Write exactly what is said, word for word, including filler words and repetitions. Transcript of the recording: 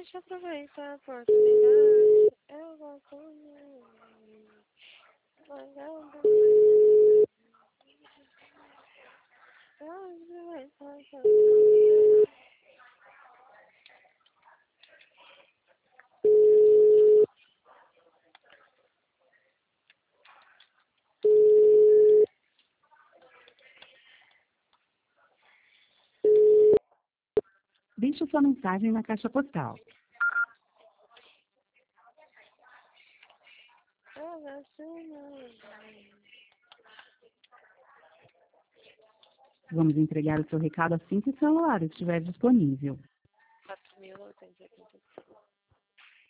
Deixa eu aproveitar a oportunidade. Eu vou comer. Deixe sua mensagem na caixa postal. Vamos entregar o seu recado assim que o celular estiver disponível. quatro mil novecentos e oitenta e cinco.